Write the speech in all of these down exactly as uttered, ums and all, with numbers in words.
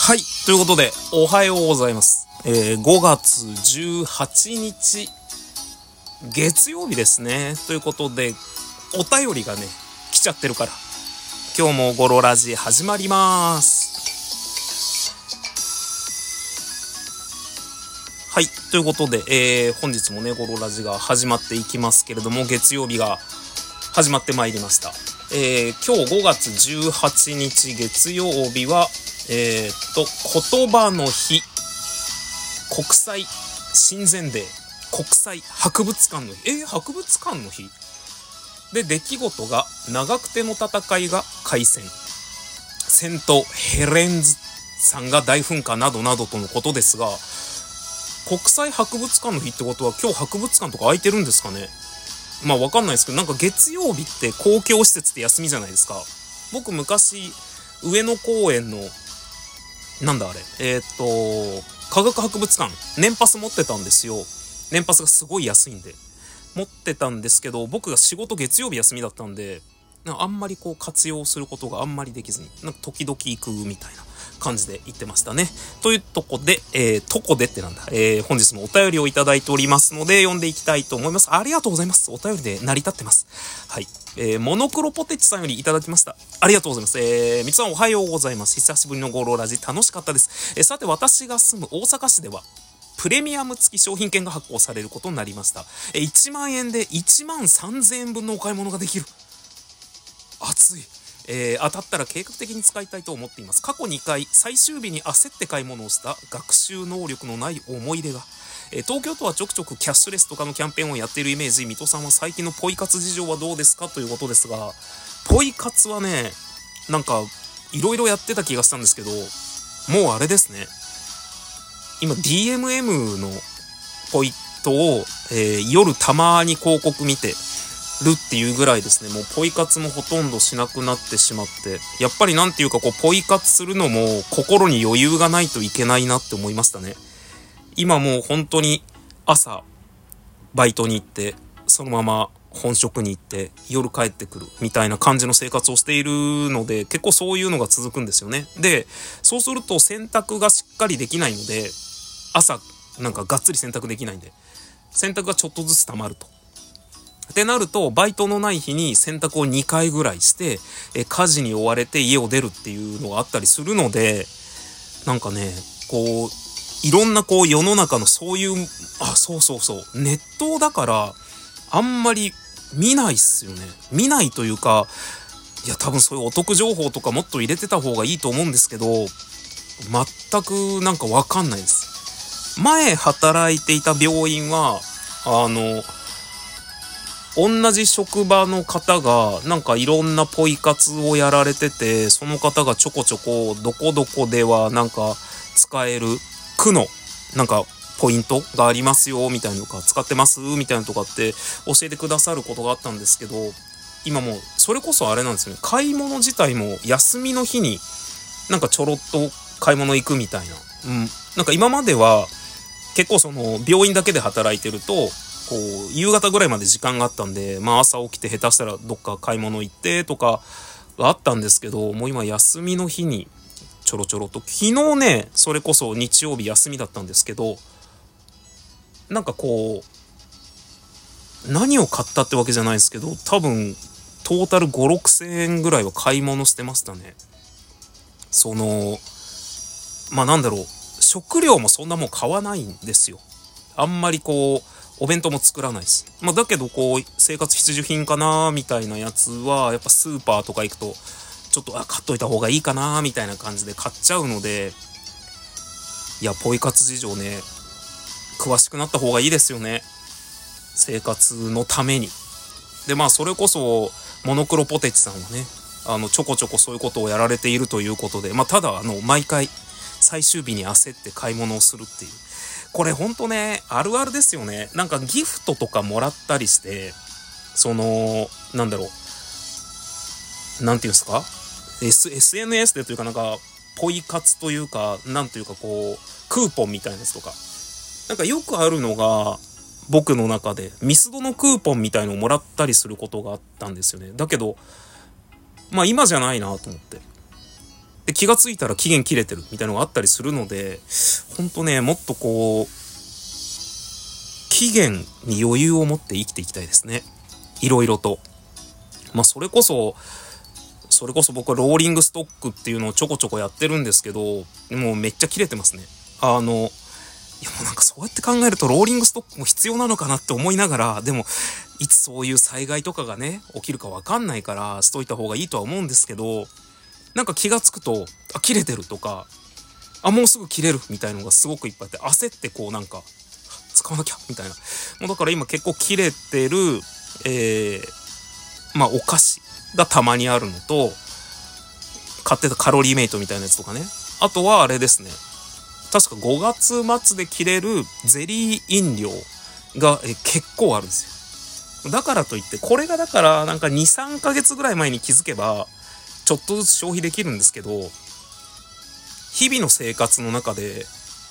はい。ということで、おはようございます。えー、ごがつじゅうはちにち、月曜日ですね。ということで、お便りがね、来ちゃってるから、今日もゴロラジ始まります。はい。ということで、えー、本日もね、ゴロラジが始まっていきますけれども、月曜日が始まってまいりました。えー、今日ごがつじゅうはちにち月曜日は、えー、っと言葉の日、国際親善デー、国際博物館の日、えー、博物館の日で、出来事が長久手の戦いが開戦、戦闘ヘレンズ山が大噴火などなどとのことですが、国際博物館の日ってことは今日博物館とか開いてるんですかね。まあわかんないですけど、なんか月曜日って公共施設って休みじゃないですか。僕昔上野公園のなんだあれえー、っと科学博物館年パス持ってたんですよ。年パスがすごい安いんで持ってたんですけど、僕が仕事月曜日休みだったんで、なんかあんまりこう活用することがあんまりできずに、なんか時々行くみたいな感じで言ってましたね。というとこで、えー、とこでってなんだ、えー、本日もお便りをいただいておりますので読んでいきたいと思います。ありがとうございます。お便りで成り立ってます。はい。えー、モノクロポテチさんよりいただきました。ありがとうございます。えー、みつさんおはようございます。久しぶりのゴロラジ楽しかったです。えー、さて私が住む大阪市ではプレミアム付き商品券が発行されることになりました。えー、いちまんえんでいちまんさんぜんえんぶんのお買い物ができる。熱い。えー、当たったら計画的に使いたいと思っています。過去にかい最終日に焦って買い物をした学習能力のない思い出が、えー、東京都はちょくちょくキャッシュレスとかのキャンペーンをやっているイメージ。水戸さんは最近のポイ活事情はどうですかということですが、ポイ活はね、なんかいろいろやってた気がしたんですけど、もうあれですね、今 ディーエムエム のポイントを、えー、夜たまに広告見てるっていうぐらいですね。もうポイ活もほとんどしなくなってしまって、やっぱりなんていうかこうポイ活するのも心に余裕がないといけないなって思いましたね。今もう本当に朝バイトに行ってそのまま本職に行って夜帰ってくるみたいな感じの生活をしているので、結構そういうのが続くんですよね。で、そうすると洗濯がしっかりできないので、朝なんかがっつり洗濯できないんで洗濯がちょっとずつ溜まると。ってなるとバイトのない日に洗濯をにかいぐらいしてえ家事に追われて家を出るっていうのがあったりするので、なんかねこういろんなこう世の中のそういう、あ、そうそうそう、ネットだからあんまり見ないっすよね。見ないというか、いや多分そういうお得情報とかもっと入れてた方がいいと思うんですけど、全くなんかわかんないです。前働いていた病院はあの同じ職場の方がなんかいろんなポイ活をやられてて、その方がちょこちょこどこどこではなんか使える区のなんかポイントがありますよみたいなのか、使ってますみたいなとかって教えてくださることがあったんですけど、今もうそれこそあれなんですよね。買い物自体も休みの日になんかちょろっと買い物行くみたいな、うん、なんか今までは結構その病院だけで働いてるとこう夕方ぐらいまで時間があったんで、まあ朝起きて下手したらどっか買い物行ってとかがあったんですけど、もう今休みの日にちょろちょろと、昨日ねそれこそ日曜日休みだったんですけど、なんかこう何を買ったってわけじゃないですけど、多分トータルご、ろくせんえんぐらいは買い物してましたね。そのまあなんだろう、食料もそんなもん買わないんですよ。あんまりこうお弁当も作らないし、まあ、だけどこう生活必需品かなみたいなやつはやっぱスーパーとか行くとちょっとあ買っといた方がいいかなみたいな感じで買っちゃうので、いやポイ活事情ね詳しくなった方がいいですよね、生活のために。でまあそれこそモノクロポテチさんはね、あのちょこちょこそういうことをやられているということで、まあただあの毎回最終日に焦って買い物をするっていう、これほんとねあるあるですよね。なんかギフトとかもらったりして、そのなんだろう、なんていうんですか、 Sエスエヌエス でというかなんかポイ活というかなんというかこうクーポンみたいなやつとか、なんかよくあるのが僕の中でミスドのクーポンみたいのをもらったりすることがあったんですよね。だけどまあ今じゃないなと思って、 で気がついたら期限切れてるみたいなのがあったりするので、ほんとね、もっとこう期限に余裕を持って生きていきたいですね。いろいろと。まあそれこそそれこそ僕はローリングストックっていうのをちょこちょこやってるんですけど、もうめっちゃ切れてますね。あのいやもうなんかそうやって考えるとローリングストックも必要なのかなって思いながら、でもいつそういう災害とかがね起きるか分かんないからしといた方がいいとは思うんですけど、なんか気がつくとあ切れてるとか、あもうすぐ切れるみたいのがすごくいっぱいあって、焦ってこうなんか使わなきゃみたいな。もうだから今結構切れてるえー、まあお菓子がたまにあるのと、買ってたカロリーメイトみたいなやつとかね、あとはあれですね、確かごがつ末で切れるゼリー飲料がえ結構あるんですよ。だからといってこれがだからなんか にさんかげつぐらい前に気づけばちょっとずつ消費できるんですけど、日々の生活の中で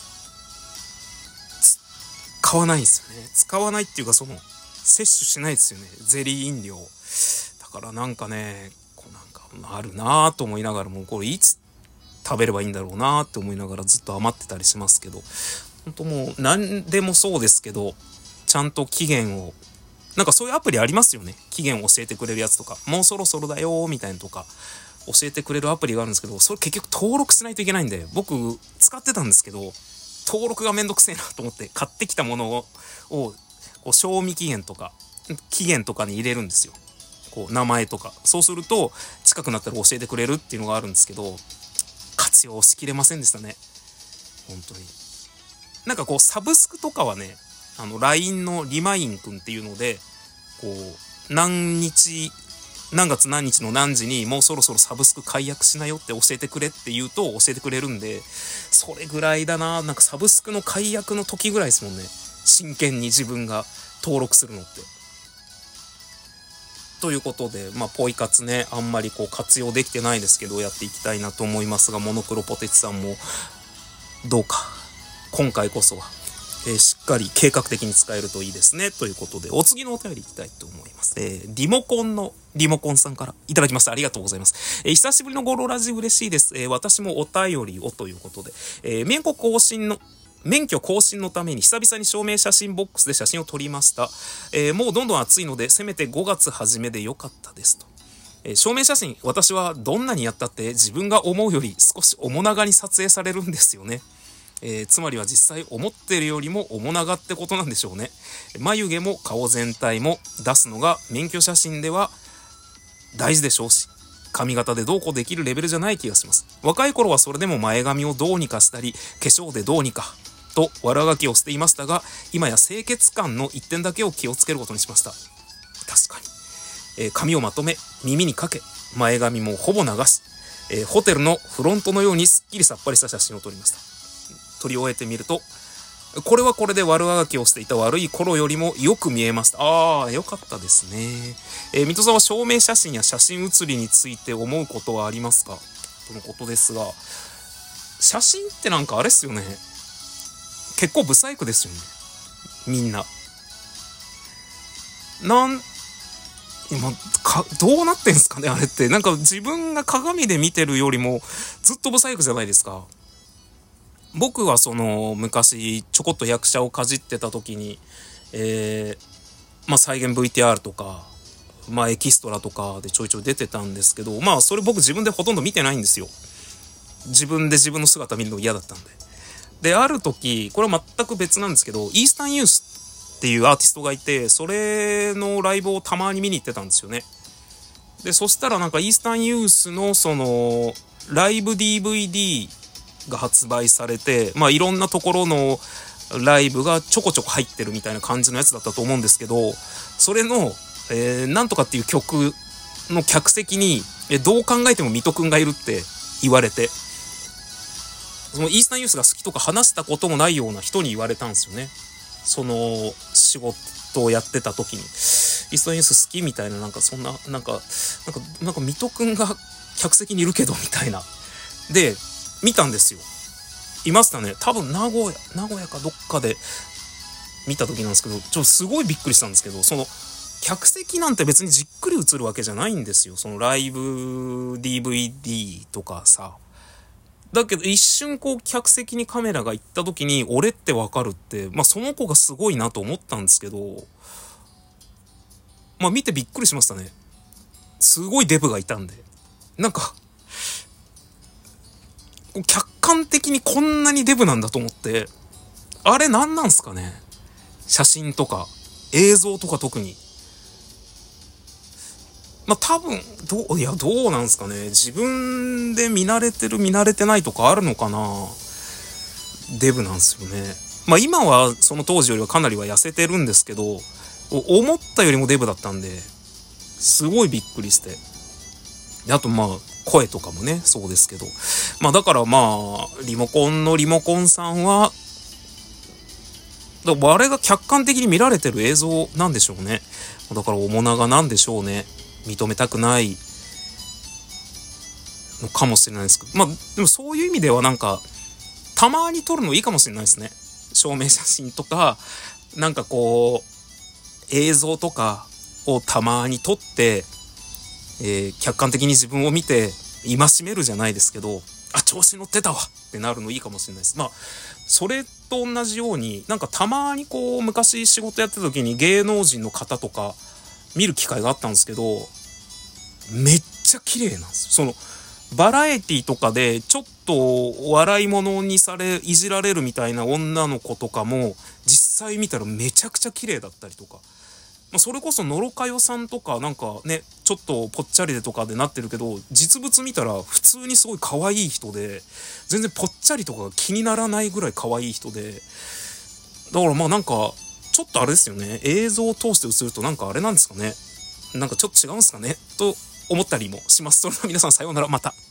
使わないんですよね。使わないっていうかその摂取しないですよね、ゼリー飲料。だからなんかね、こうなんかあるなと思いながらも、これいつ食べればいいんだろうなって思いながらずっと余ってたりしますけど、本当もう何でもそうですけど、ちゃんと期限を、なんかそういうアプリありますよね。期限を教えてくれるやつとか、もうそろそろだよみたいなとか教えてくれるアプリがあるんですけど、それ結局登録しないといけないんで、僕使ってたんですけど、登録がめんどくせえなと思って買ってきたものををこう賞味期限とか期限とかに入れるんですよ。こう名前とか。そうすると近くなったら教えてくれるっていうのがあるんですけど、活用しきれませんでしたね。本当に。なんかこうサブスクとかはね、あの ライン のリマインくんっていうので、こう何日何月何日の何時にもうそろそろサブスク解約しなよって教えてくれって言うと教えてくれるんで、それぐらいだな。なんかサブスクの解約の時ぐらいですもんね、真剣に自分が登録するのって。ということで、まあポイ活ね、あんまりこう活用できてないですけどやっていきたいなと思いますが、モノクロポテチさんもどうか今回こそは、えー、しっかり計画的に使えるといいですね。ということでお次のお便りいきたいと思います。えー、リモコンのリモコンさんからいただきました。ありがとうございます。えー、久しぶりのゴロラジ嬉しいです。えー、私もお便りをということで、えー、免許更新の免許更新のために久々に証明写真ボックスで写真を撮りました。えー、もうどんどん暑いのでせめてごがつ初めでよかったですと。えー、証明写真、私はどんなにやったって自分が思うより少し面長に撮影されるんですよね。えー、つまりは実際思ってるよりも面長ってことなんでしょうね。眉毛も顔全体も出すのが免許写真では大事でしょうし、髪型でどうこうできるレベルじゃない気がします。若い頃はそれでも前髪をどうにかしたり化粧でどうにかと悪あがきをしていましたが、今や清潔感の一点だけを気をつけることにしました。確かに、えー、髪をまとめ耳にかけ前髪もほぼ流し、えー、ホテルのフロントのようにすっきりさっぱりした写真を撮りました。撮り終えてみると、これはこれで悪あがきをしていた悪い頃よりもよく見えました。ああ、よかったですね。えー、水戸さんは証明写真や写真写りについて思うことはありますかとのことですが、写真ってなんかあれっすよね、結構ブサイクですよね、みんな。なん今かどうなってんすかねあれって。なんか自分が鏡で見てるよりもずっとブサイクじゃないですか。僕はその昔ちょこっと役者をかじってた時に、えー、まあ再現 ブイティーアール とか、まあエキストラとかでちょいちょい出てたんですけど、まあそれ僕自分でほとんど見てないんですよ。自分で自分の姿見るの嫌だったんで。で、ある時、これは全く別なんですけど、イースタンユースっていうアーティストがいて、それのライブをたまに見に行ってたんですよね。で、そしたらなんかイースタンユースのそのライブ ディーブイディーが発売されて、まあいろんなところのライブがちょこちょこ入ってるみたいな感じのやつだったと思うんですけど、それの、えー、なんとかっていう曲の客席に、えどう考えても水戸くんがいるって言われて、そのイースタンユースが好きとか話したこともないような人に言われたんですよね。その仕事をやってた時に、イースタンユース好きみたいな、なんかそんな、なんか、なんか、なんか水戸くんが客席にいるけどみたいな。で、見たんですよ。いましたね。多分名古屋、名古屋かどっかで見た時なんですけど、ちょっとすごいびっくりしたんですけど、その客席なんて別にじっくり映るわけじゃないんですよ。そのライブ ディーブイディー とかさ、 だけど一瞬こう客席にカメラが行った時に俺ってわかるって、まあその子がすごいなと思ったんですけど、まあ見てびっくりしましたね。すごいデブがいたんで。なんか、客観的にこんなにデブなんだと思って、あれ何なんすかね。写真とか、映像とか特に。まあ多分、どう、いやどうなんすかね。自分で見慣れてる見慣れてないとかあるのかな。デブなんですよね。まあ今はその当時よりはかなりは痩せてるんですけど、思ったよりもデブだったんで、すごいびっくりして。あとまあ、声とかもね、そうですけど。まあだからまあ、リモコンのリモコンさんは、だからあれが客観的に見られてる映像なんでしょうね。だから面長なんでしょうね。認めたくないのかもしれないですけど。まあ、でもそういう意味ではなんか、たまに撮るのいいかもしれないですね。証明写真とか、なんかこう、映像とかをたまに撮って、えー、客観的に自分を見て戒めるじゃないですけど、あ、調子乗ってたわってなるのいいかもしれないです。まあそれと同じように、なんかたまにこう昔仕事やってた時に芸能人の方とか見る機会があったんですけど、めっちゃ綺麗なんですよ。そのバラエティとかでちょっと笑い物にされいじられるみたいな女の子とかも実際見たらめちゃくちゃ綺麗だったりとか、まあ、それこそ野呂佳代さんとかなんかねちょっとぽっちゃりでとかでなってるけど、実物見たら普通にすごい可愛い人で、全然ぽっちゃりとかが気にならないぐらい可愛い人で、だからまあなんかちょっとあれですよね、映像を通して映るとなんかあれなんですかね、なんかちょっと違うんですかねと思ったりもします。それでは皆さんさようなら、また。